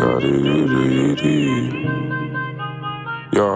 Yeah.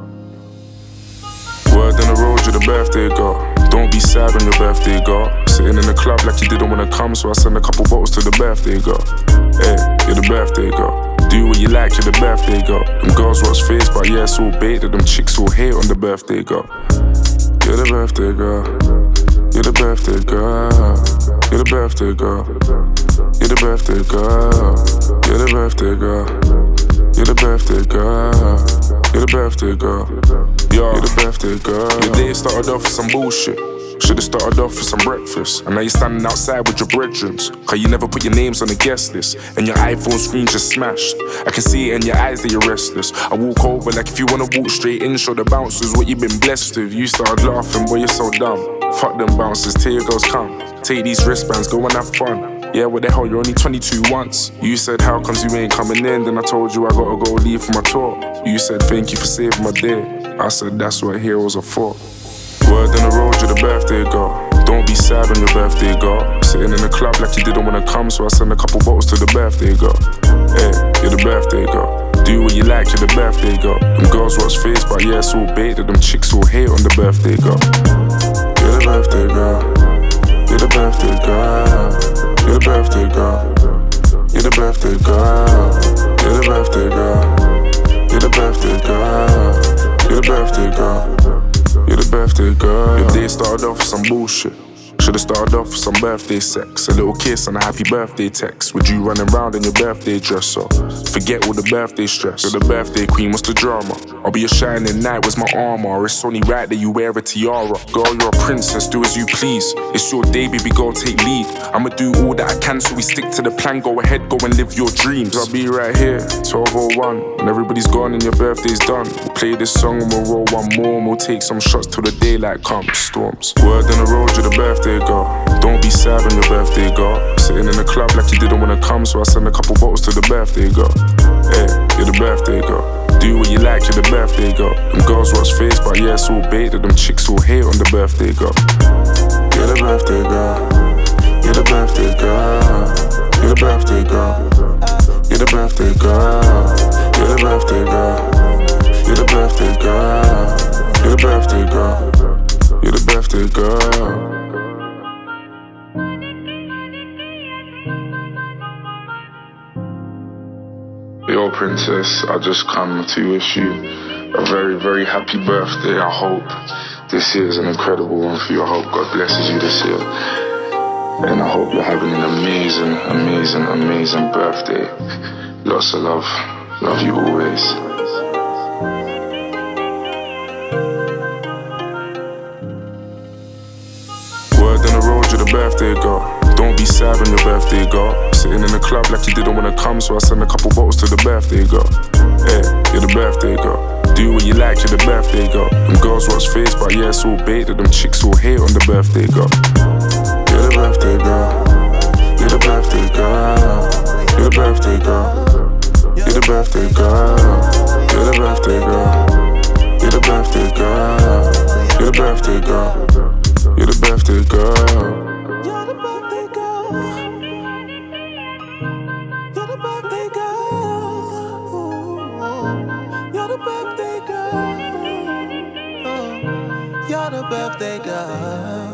Word on the road, you're the birthday girl. Don't be sad on your birthday girl. Sitting in the club like you didn't wanna come, so I send a couple bottles to the birthday girl. Hey, you're the birthday girl. Do what you like, you're the birthday girl. Them girls watch face, but yeah, it's all bait that them chicks all hate on the birthday girl. You're the birthday girl. You're the birthday girl. You're the birthday girl. You're the birthday girl. You're the birthday girl. You're the birthday girl. You're the birthday girl. You're the birthday girl. Your day started off with some bullshit. Should've started off with some breakfast. And now you're standing outside with your brethren. Cause you never put your names on the guest list. And your iPhone screen just smashed. I can see it in your eyes that you're restless. I walk over like if you wanna walk straight in, show the bouncers what you've been blessed with. You started laughing, boy, you're so dumb. Fuck them bouncers, till your girls come. Take these wristbands, go and have fun. Yeah, what the hell, you're only 22 once. You said, how comes you ain't coming in? Then I told you I gotta go leave for my tour. You said, thank you for saving my day. I said, that's what heroes are for. Word on the road, you're the birthday girl. Don't be sad on your birthday girl. Sitting in the club like you didn't wanna come, so I send a couple bottles to the birthday girl. Hey, you're the birthday girl. Do what you like, you're the birthday girl. Them girls watch face, but yeah, it's all bait that them chicks all hate on the birthday girl. You're the birthday girl. You're the birthday girl. You're the birthday girl. You're the birthday girl. You're the birthday girl. You're the birthday girl. You're the birthday girl. You're the birthday girl. Your day started off with some bullshit. Should've started off with some birthday sex. A little kiss and a happy birthday text. With you running round in your birthday dress, so forget all the birthday stress. You're the birthday queen, what's the drama? I'll be a shining knight, where's my armor? It's only right that you wear a tiara. Girl, you're a princess, do as you please. It's your day, baby girl, take lead. I'ma do all that I can, so we stick to the plan. Go ahead, go and live your dreams. I'll be right here, 12:01. When everybody's gone and your birthday's done, we'll play this song and we'll roll one more. And we'll take some shots till the daylight comes. Storms. Word on the road, you're the birthday girl. Don't be sad on your birthday girl. Sitting in the club like you didn't wanna come, so I send a couple bottles to the birthday girl. Hey, you're the birthday girl. Do what you like, you're the birthday girl. Them girls watch face, but yeah, it's all bait that them chicks all hate on the birthday girl. You're the birthday girl. You're the birthday girl. You're the birthday girl. You're the birthday girl. You're the birthday girl. You're the birthday girl. You're the birthday girl. You're the birthday girl. Yo, princess, I just come to wish you a very, very happy birthday. I hope this year is an incredible one for you. I hope God blesses you this year. And I hope you're having an amazing, amazing, amazing birthday. Lots of love. Love you always. Word on the road, you're the birthday girl. Don't be sad on your birthday girl. Sitting in the club like you didn't wanna come, so I send a couple bottles to the birthday girl. Hey, you're the birthday girl. Do what you like, you're the birthday girl. Them girls watch face, but yeah, it's all bait that them chicks all hate on the birthday girl. You're the birthday girl. You're the birthday girl. You're the birthday girl. You're the birthday girl. You're the birthday girl. You're the birthday girl. You're the birthday girl. You're the birthday girl. You're the birthday girl. You're the birthday girl. You're the birthday girl. You're the birthday girl.